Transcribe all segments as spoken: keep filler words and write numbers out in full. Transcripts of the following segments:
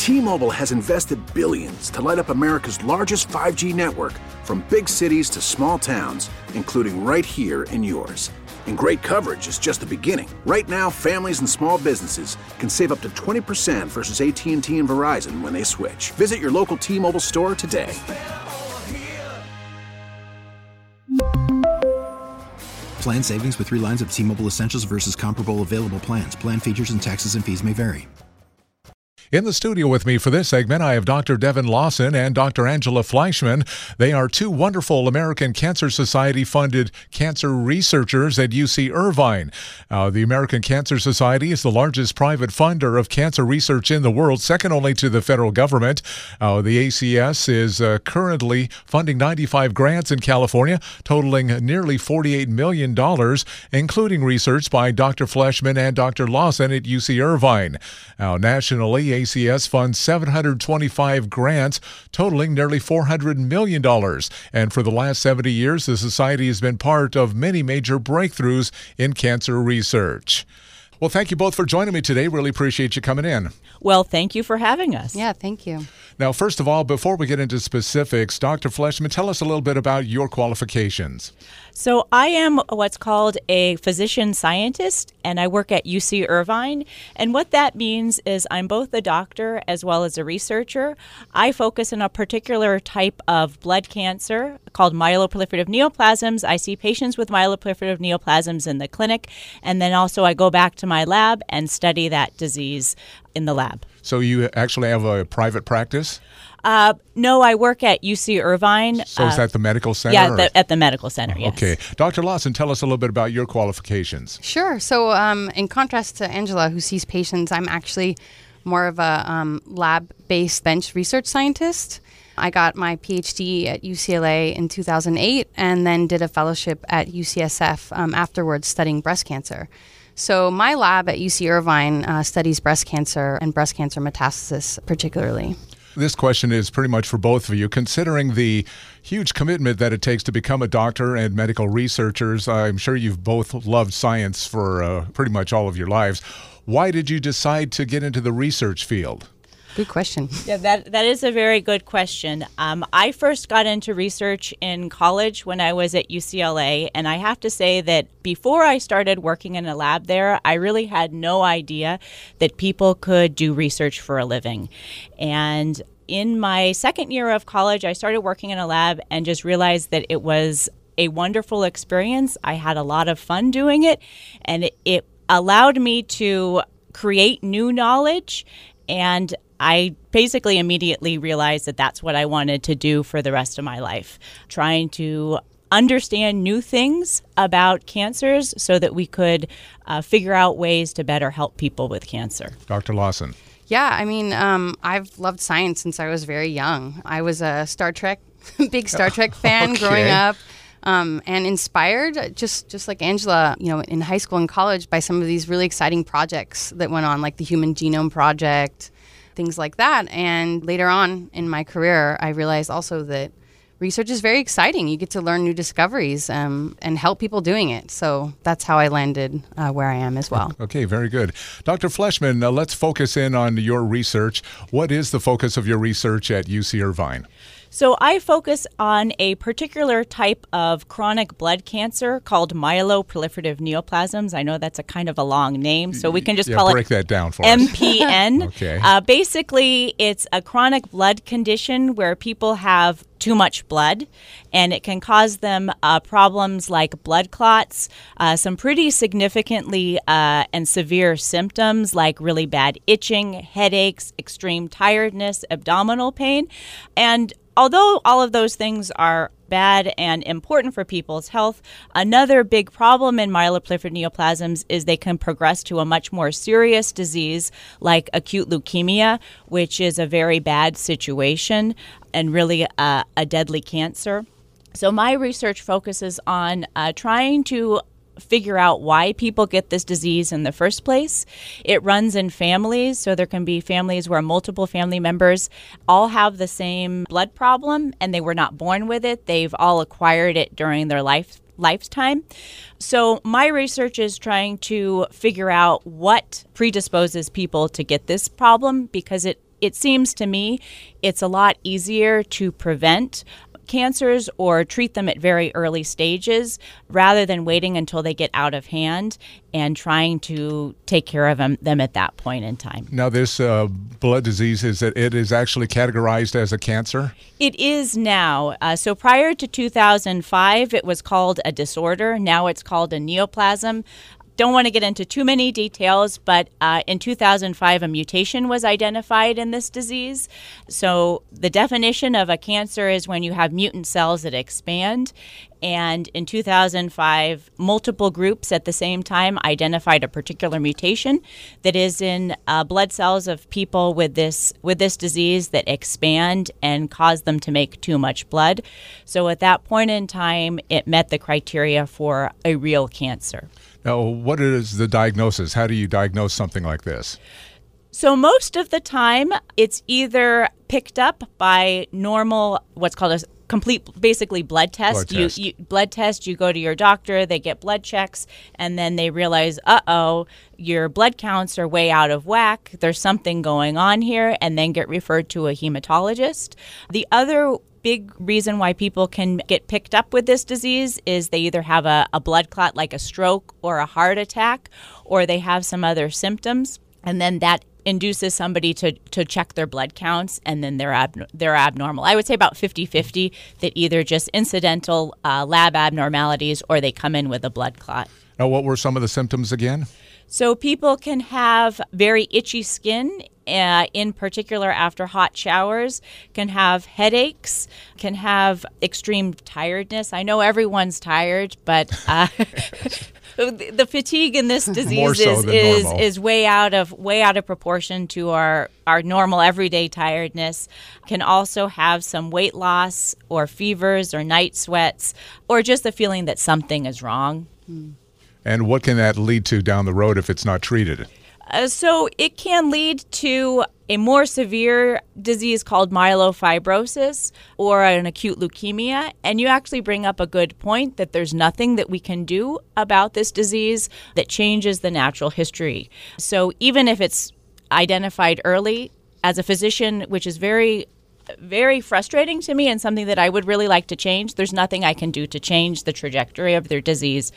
T-Mobile has invested billions to light up America's largest five G network, from big cities to small towns, including right here in yours. And great coverage is just the beginning. Right now, families and small businesses can save up to twenty percent versus A T and T and Verizon when they switch. Visit your local T-Mobile store today. Plan savings with three lines of T-Mobile Essentials versus comparable available plans. Plan features and taxes and fees may vary. In the studio with me for this segment, I have Doctor Devin Lawson and Doctor Angela Fleischman. They are two wonderful American Cancer Society-funded cancer researchers at U C Irvine. Uh, the American Cancer Society is the largest private funder of cancer research in the world, second only to the federal government. Uh, the A C S is uh, currently funding ninety-five grants in California, totaling nearly forty-eight million dollars, including research by Doctor Fleischman and Doctor Lawson at U C Irvine. Now, nationally, A C S funds seven hundred twenty-five grants, totaling nearly four hundred million dollars. And for the last seventy years, the Society has been part of many major breakthroughs in cancer research. Well, thank you both for joining me today. Really appreciate you coming in. Well, thank you for having us. Yeah, thank you. Now, first of all, before we get into specifics, Doctor Fleischman, tell us a little bit about your qualifications. So I am what's called a physician scientist, and I work at U C Irvine. And what that means is I'm both a doctor as well as a researcher. I focus on a particular type of blood cancer called myeloproliferative neoplasms. I see patients with myeloproliferative neoplasms in the clinic, and then also I go back to my lab and study that disease in the lab. So you actually have a private practice? Uh, no, I work at U C Irvine. So uh, is that the medical center? Yeah, the, at the medical center, yes. Okay. Doctor Lawson, tell us a little bit about your qualifications. Sure. So um, in contrast to Angela, who sees patients, I'm actually more of a um, lab-based bench research scientist. I got my P H D at U C L A in two thousand eight and then did a fellowship at U C S F um, afterwards studying breast cancer. So my lab at U C Irvine uh, studies breast cancer and breast cancer metastasis particularly. This question is pretty much for both of you. Considering the huge commitment that it takes to become a doctor and medical researchers, I'm sure you've both loved science for uh, pretty much all of your lives. Why did you decide to get into the research field? Good question. Yeah, that that is a very good question. Um, I first got into research in college when I was at U C L A, and I have to say that before I started working in a lab there, I really had no idea that people could do research for a living. And in my second year of college, I started working in a lab and just realized that it was a wonderful experience. I had a lot of fun doing it, and it, it allowed me to create new knowledge, and I basically immediately realized that that's what I wanted to do for the rest of my life, trying to understand new things about cancers so that we could uh, figure out ways to better help people with cancer. Doctor Lawson. Yeah, I mean, um, I've loved science since I was very young. I was a Star Trek, big Star Trek fan Okay. growing up. Um, and inspired, just just like Angela, you know, in high school and college by some of these really exciting projects that went on, like the Human Genome Project, things like that. And later on in my career, I realized also that research is very exciting. You get to learn new discoveries um, and help people doing it. So that's how I landed uh, where I am as well. Okay, very good. Doctor Fleischman, uh, let's focus in on your research. What is the focus of your research at U C Irvine? So I focus on a particular type of chronic blood cancer called myeloproliferative neoplasms. I know that's a kind of a long name, so we can just yeah, call break it that down for M us. P N. Okay. Uh, basically, it's a chronic blood condition where people have too much blood, and it can cause them uh, problems like blood clots, uh, some pretty significantly uh, and severe symptoms like really bad itching, headaches, extreme tiredness, abdominal pain. And although all of those things are bad and important for people's health, another big problem in myeloproliferative neoplasms is they can progress to a much more serious disease like acute leukemia, which is a very bad situation and really a, a deadly cancer. So my research focuses on uh, trying to figure out why people get this disease in the first place. It runs in families, so there can be families where multiple family members all have the same blood problem and they were not born with it. They've all acquired it during their life lifetime. So my research is trying to figure out what predisposes people to get this problem, because it it seems to me it's a lot easier to prevent cancers or treat them at very early stages rather than waiting until they get out of hand and trying to take care of them, them at that point in time. Now, this uh, blood disease, is that it is actually categorized as a cancer? It is now. Uh, so prior to two thousand five, it was called a disorder. Now it's called a neoplasm. Don't want to get into too many details, but uh, in two thousand five, a mutation was identified in this disease. So the definition of a cancer is when you have mutant cells that expand. And in two thousand five, multiple groups at the same time identified a particular mutation that is in uh, blood cells of people with this with this disease that expand and cause them to make too much blood. So at that point in time, it met the criteria for a real cancer. Now, what is the diagnosis? How do you diagnose something like this? So most of the time, it's either picked up by normal, what's called a complete, basically blood test. Blood test. You, you blood test. You go to your doctor. They get blood checks, and then they realize, uh-oh, your blood counts are way out of whack. There's something going on here, and then get referred to a hematologist. The other big reason why people can get picked up with this disease is they either have a, a blood clot like a stroke or a heart attack, or they have some other symptoms, and then that induces somebody to, to check their blood counts, and then they're ab- they're abnormal. I would say about fifty-fifty that either just incidental uh, lab abnormalities or they come in with a blood clot. Now, what were some of the symptoms again? So people can have very itchy skin, uh, in particular after hot showers, can have headaches, can have extreme tiredness. I know everyone's tired, but uh, the fatigue in this disease so is is, is way out of way out of proportion to our, our normal everyday tiredness. Can also have some weight loss or fevers or night sweats or just the feeling that something is wrong. Mm. And what can that lead to down the road if it's not treated? Uh, so it can lead to a more severe disease called myelofibrosis or an acute leukemia. And you actually bring up a good point that there's nothing that we can do about this disease that changes the natural history. So even if it's identified early, as a physician, which is very very frustrating to me and something that I would really like to change, there's nothing I can do to change the trajectory of their disease.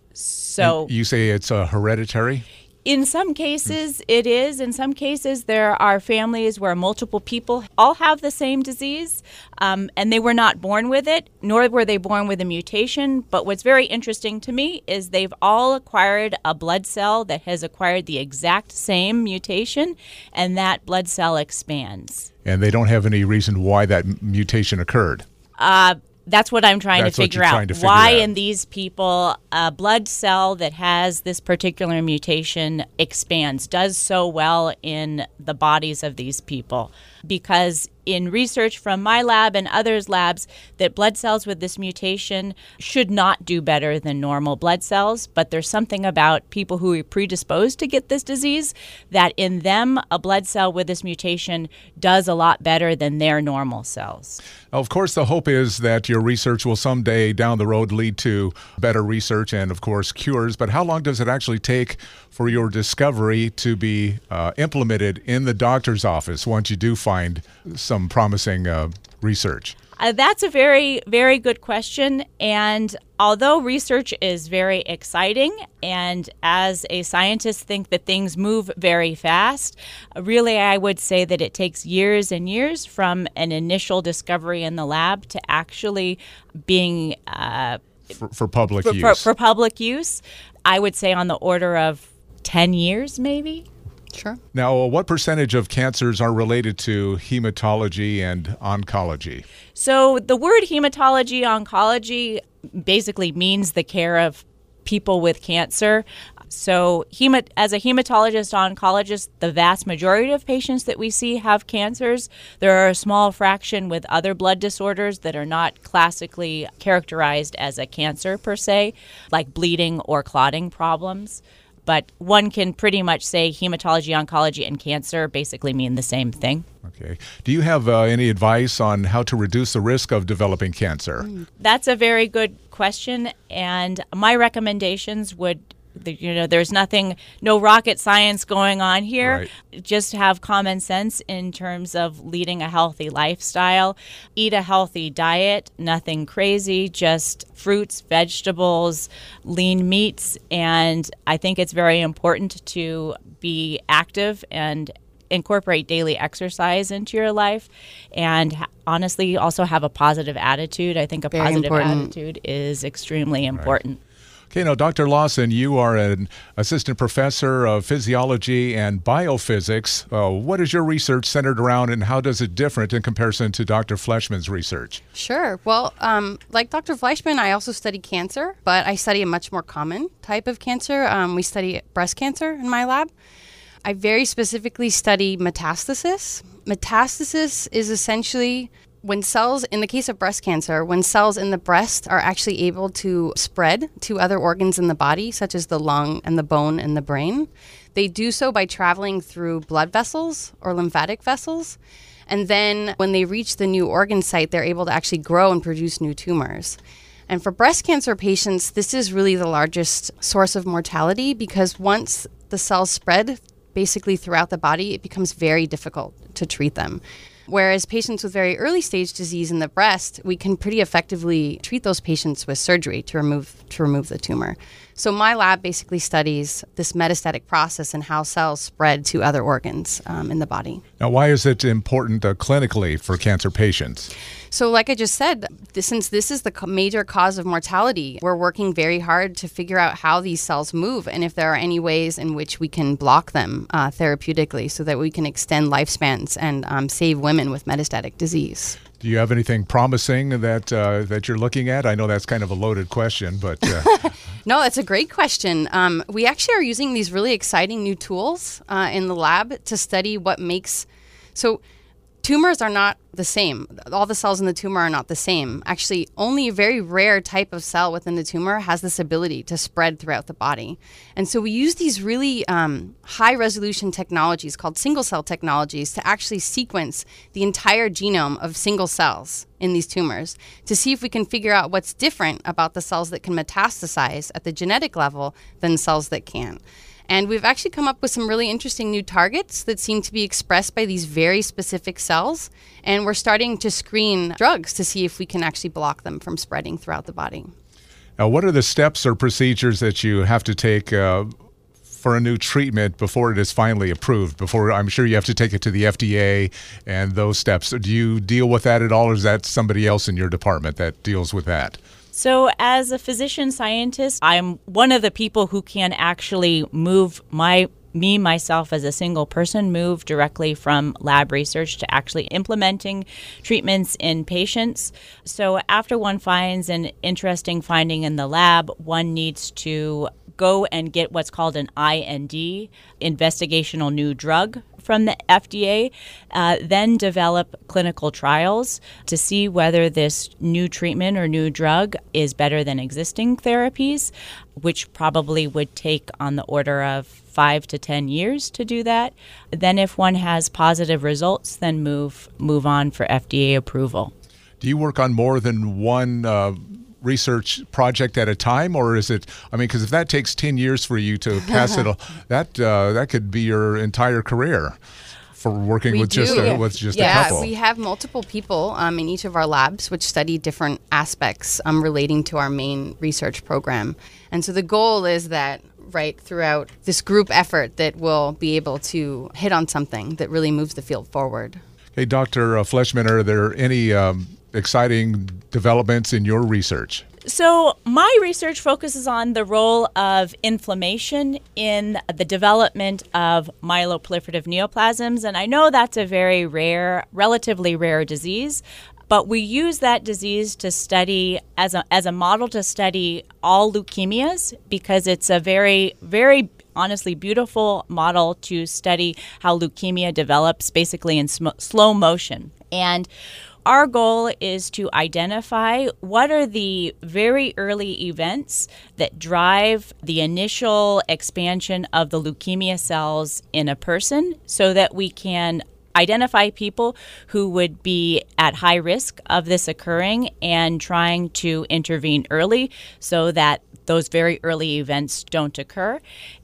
So and you say it's uh, hereditary? In some cases, it is. In some cases, there are families where multiple people all have the same disease, um, and they were not born with it, nor were they born with a mutation. But what's very interesting to me is they've all acquired a blood cell that has acquired the exact same mutation, and that blood cell expands. And they don't have any reason why that m- mutation occurred? Uh, That's what I'm trying That's to figure out. out. To figure Why out. in these people a blood cell that has this particular mutation expands, does so well in the bodies of these people. Because in research from my lab and others' labs, that blood cells with this mutation should not do better than normal blood cells. But there's something about people who are predisposed to get this disease that in them, a blood cell with this mutation does a lot better than their normal cells. Of course, the hope is that your research will someday down the road lead to better research and, of course, cures. But how long does it actually take for your discovery to be uh, implemented in the doctor's office once you do find some promising uh, research? Uh, that's a very, very good question. And although research is very exciting, and as a scientist think that things move very fast, really I would say that it takes years and years from an initial discovery in the lab to actually being uh, For, for public for, use? For, for public use. I would say on the order of ten years maybe. Sure. Now, uh, what percentage of cancers are related to hematology and oncology? So the word hematology oncology basically means the care of people with cancer. So hemat- as a hematologist oncologist, the vast majority of patients that we see have cancers. There are a small fraction with other blood disorders that are not classically characterized as a cancer per se, like bleeding or clotting problems. But one can pretty much say hematology, oncology, and cancer basically mean the same thing. Okay. Do you have uh, any advice on how to reduce the risk of developing cancer? That's a very good question, and my recommendations would You know, there's nothing, no rocket science going on here. Right. Just have common sense in terms of leading a healthy lifestyle. Eat a healthy diet, nothing crazy, just fruits, vegetables, lean meats. And I think it's very important to be active and incorporate daily exercise into your life, and ha- honestly also have a positive attitude. I think a Very positive important. attitude is extremely important. Okay, now, Doctor Lawson, you are an assistant professor of physiology and biophysics. Uh, what is your research centered around, and how does it differ in comparison to Doctor Fleischman's research? Sure. Well, um, like Doctor Fleischman, I also study cancer, but I study a much more common type of cancer. Um, we study breast cancer in my lab. I very specifically study metastasis. Metastasis is essentially when cells, in the case of breast cancer, when cells in the breast are actually able to spread to other organs in the body, such as the lung and the bone and the brain. They do so by traveling through blood vessels or lymphatic vessels. And then when they reach the new organ site, they're able to actually grow and produce new tumors. And for breast cancer patients, this is really the largest source of mortality, because once the cells spread basically throughout the body, it becomes very difficult to treat them. Whereas patients with very early stage disease in the breast, we can pretty effectively treat those patients with surgery to remove to remove the tumor. So my lab basically studies this metastatic process and how cells spread to other organs um, in the body. Now, why is it important uh, clinically for cancer patients? So like I just said, this, since this is the co- major cause of mortality, we're working very hard to figure out how these cells move and if there are any ways in which we can block them uh, therapeutically so that we can extend lifespans and um, save women with metastatic disease. Do you have anything promising that uh, that you're looking at? I know that's kind of a loaded question, but... Uh... No, that's a great question. Um, we actually are using these really exciting new tools uh, in the lab to study what makes... So tumors are not the same. All the cells in the tumor are not the same. Actually, only a very rare type of cell within the tumor has this ability to spread throughout the body. And so we use these really um, high-resolution technologies called single-cell technologies to actually sequence the entire genome of single cells in these tumors to see if we can figure out what's different about the cells that can metastasize at the genetic level than cells that can't. And we've actually come up with some really interesting new targets that seem to be expressed by these very specific cells. And we're starting to screen drugs to see if we can actually block them from spreading throughout the body. Now, what are the steps or procedures that you have to take uh, for a new treatment before it is finally approved? Before, I'm sure you have to take it to the F D A and those steps. Do you deal with that at all, or is that somebody else in your department that deals with that? So as a physician scientist, I'm one of the people who can actually move my me, myself as a single person, move directly from lab research to actually implementing treatments in patients. So after one finds an interesting finding in the lab, one needs to go and get what's called an I N D, investigational new drug, from the F D A, uh, then develop clinical trials to see whether this new treatment or new drug is better than existing therapies, which probably would take on the order of five to ten years to do that. Then if one has positive results, then move move on for F D A approval. Do you work on more than one uh, research project at a time, or is it, I mean, because if that takes ten years for you to pass it, that uh, that could be your entire career for working We with do. just a, with just yeah, a couple. we have multiple people um, in each of our labs which study different aspects um, relating to our main research program. And so the goal is that right throughout this group effort that we'll be able to hit on something that really moves the field forward. Hey, Doctor Fleischman, are there any um, exciting developments in your research? So my research focuses on the role of inflammation in the development of myeloproliferative neoplasms. And I know that's a very rare, relatively rare disease, but we use that disease to study as a, as a model to study all leukemias, because it's a very, very honestly beautiful model to study how leukemia develops basically in sm- slow motion. And our goal is to identify what are the very early events that drive the initial expansion of the leukemia cells in a person, so that we can identify people who would be at high risk of this occurring and trying to intervene early so that those very early events don't occur.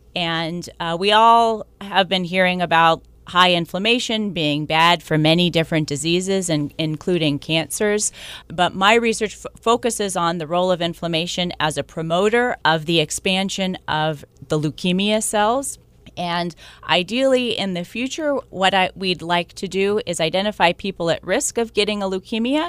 And uh, we all have been hearing about high inflammation being bad for many different diseases, and including cancers. But my research f- focuses on the role of inflammation as a promoter of the expansion of the leukemia cells. And ideally, in the future, what I, we'd like to do is identify people at risk of getting a leukemia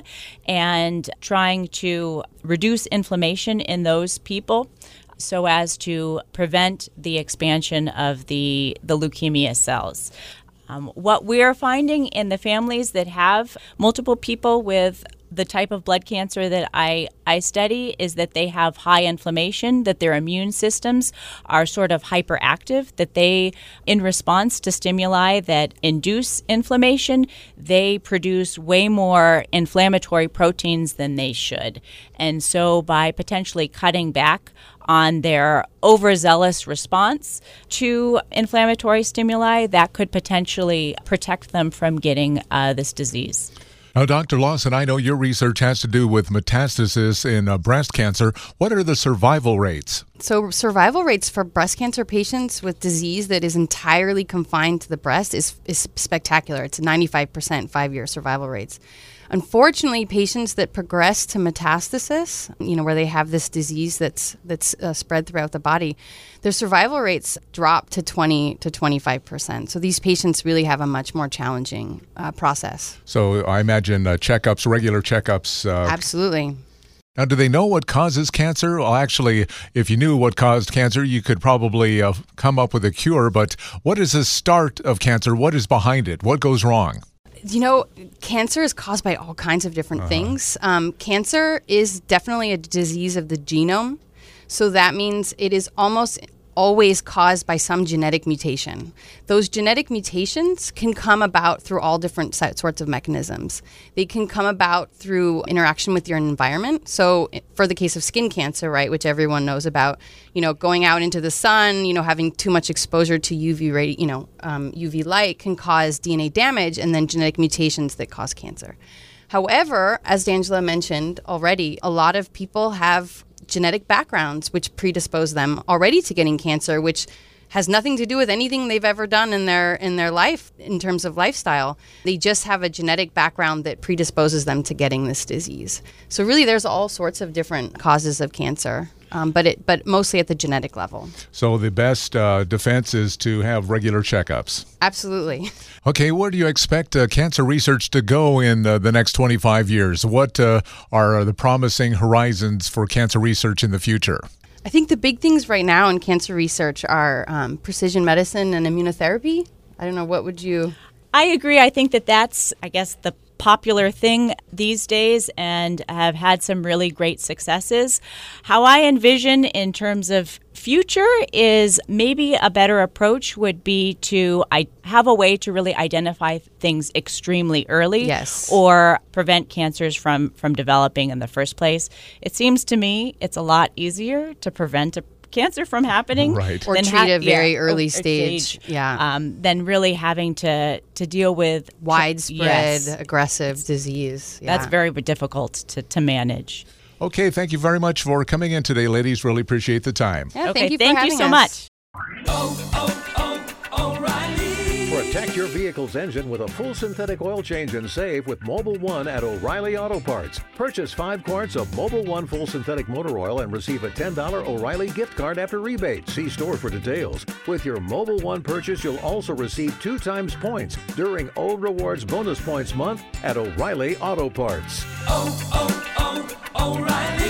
and trying to reduce inflammation in those people so as to prevent the expansion of the, the leukemia cells. Um, what we're finding in the families that have multiple people with the type of blood cancer that I, I study is that they have high inflammation, that their immune systems are sort of hyperactive, that they, in response to stimuli that induce inflammation, they produce way more inflammatory proteins than they should. And so by potentially cutting back on their overzealous response to inflammatory stimuli, that could potentially protect them from getting uh, this disease. Now, Doctor Lawson, I know your research has to do with metastasis in uh, breast cancer. What are the survival rates? So survival rates for breast cancer patients with disease that is entirely confined to the breast is, is spectacular. It's ninety-five percent five-year survival rates. Unfortunately, patients that progress to metastasis, you know, where they have this disease that's that's uh, spread throughout the body, their survival rates drop to twenty to twenty-five percent. So these patients really have a much more challenging uh, process. So I imagine uh, checkups, regular checkups. Uh, Absolutely. Now, do they know what causes cancer? Well, actually, if you knew what caused cancer, you could probably uh, come up with a cure. But what is the start of cancer? What is behind it? What goes wrong? You know, cancer is caused by all kinds of different uh-huh. things. Um, cancer is definitely a disease of the genome. So that means it is almost always caused by some genetic mutation. Those genetic mutations can come about through all different sorts of mechanisms. They can come about through interaction with your environment. So for the case of skin cancer, right, which everyone knows about, you know, going out into the sun, you know, having too much exposure to U V radi- you know, um, U V light can cause D N A damage and then genetic mutations that cause cancer. However, as D'Angela mentioned already, a lot of people have genetic backgrounds which predispose them already to getting cancer, which has nothing to do with anything they've ever done in their in their life in terms of lifestyle. They just have a genetic background that predisposes them to getting this disease. So really there's all sorts of different causes of cancer, um, but it but mostly at the genetic level. So the best uh, defense is to have regular checkups. Absolutely. Okay, where do you expect uh, cancer research to go in uh, the next twenty-five years? What uh, are the promising horizons for cancer research in the future? I think the big things right now in cancer research are um, precision medicine and immunotherapy. I don't know, what would you... I agree. I think that that's, I guess, the popular thing these days and have had some really great successes. How I envision in terms of future is maybe a better approach would be to I have a way to really identify things extremely early, yes, or prevent cancers from, from developing in the first place. It seems to me it's a lot easier to prevent a cancer from happening, right, or treat ha- a very yeah, early stage, stage, yeah, um, than really having to, to deal with widespread yes. aggressive disease. Yeah. That's very difficult to, to manage. Okay, thank you very much for coming in today, ladies. Really appreciate the time. Yeah, okay, thank you, thank for you having so us. much. Oh, oh, oh, O'Reilly. Protect your vehicle's engine with a full synthetic oil change and save with Mobil one at O'Reilly Auto Parts. Purchase five quarts of Mobil one full synthetic motor oil and receive a ten dollars O'Reilly gift card after rebate. See store for details. With your Mobil one purchase, you'll also receive two times points during O Rewards Bonus Points Month at O'Reilly Auto Parts. Oh, oh, oh, O'Reilly.